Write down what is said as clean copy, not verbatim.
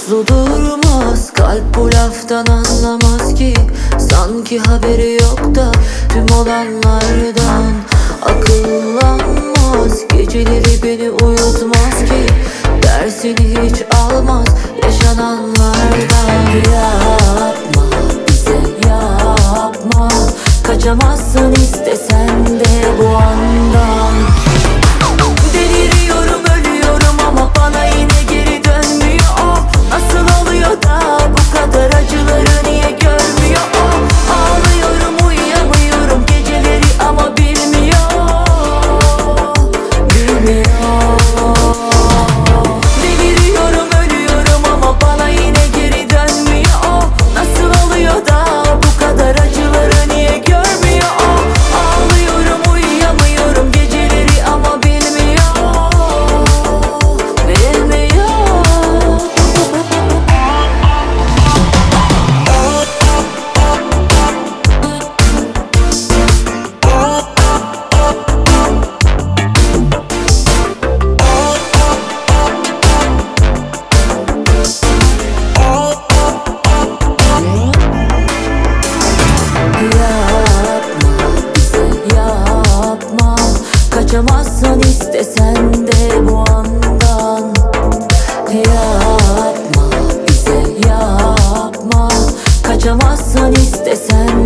Uslu durmaz, kalp bu laftan anlamaz ki. Sanki haberi yok da tüm olanlardan. Akıllanmaz, geceleri beni uyutmaz ki. Dersini hiç almaz yaşananlardan. Yapma bize yapma, kaçamazsın istesen de bu andan. Deliriyorum, ölüyorum ama bana yine geri dönmüyor o. Nasıl oluyor da bu kadar acıları niye görmüyor o? Ağlıyorum, uyuyamıyorum geceleri ama bilmiyor. Deliriyorum, ölüyorum ama bana yine geri dönmüyor o. Nasıl oluyor da bu kadar acıları niye görmüyor o? Ağlıyorum, uyuyamıyorum geceleri ama bilmiyor. Kaçamazsın istesen de bu andan. Yapma bize yapma, kaçamazsın istesen